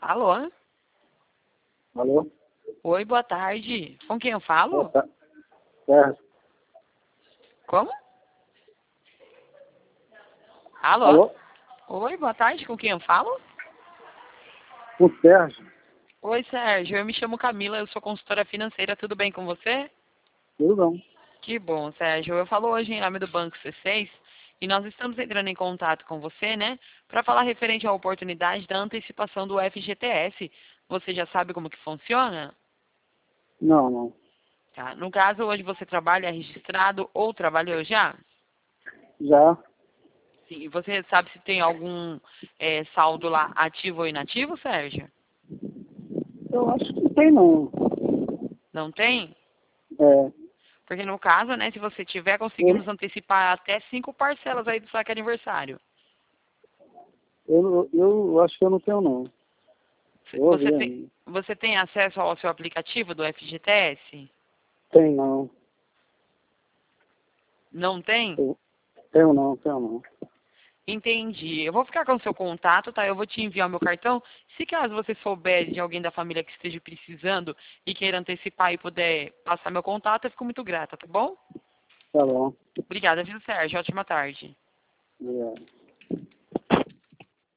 Alô? Alô? Oi, boa tarde. Com quem eu Boa falo? tarde. Sérgio. Como? Alô? Alô? Oi, boa tarde. Com quem eu falo? O Sérgio. Oi, Sérgio. Eu me chamo Camila, eu sou consultora financeira. Tudo bem com você? Tudo bom? Que bom, Sérgio. Eu falo hoje em nome do Banco C6 e nós estamos entrando em contato com você, né, para falar referente à oportunidade da antecipação do FGTS. Você já sabe como que funciona? Não, não. Tá. No caso, hoje você trabalha registrado ou trabalhou já? Já. Sim. E você sabe se tem algum saldo lá ativo ou inativo, Sérgio? Eu acho que não tem, não. Não tem? É, Porque no caso, né, se você tiver, conseguimos antecipar até 5 parcelas aí do saque aniversário. eu acho que eu não tenho, não. Eu vou Você ver tem, ainda. você tem acesso ao seu aplicativo do FGTS? Tem, não. Não tem? Eu, tenho, não. Tenho, não. Entendi. Eu vou ficar com o seu contato, tá? Eu vou te enviar o meu cartão. Se caso você souber de alguém da família que esteja precisando e queira antecipar e puder passar meu contato, eu fico muito grata, tá bom? Tá bom. Obrigada, viu, Sérgio? Ótima tarde. Obrigado.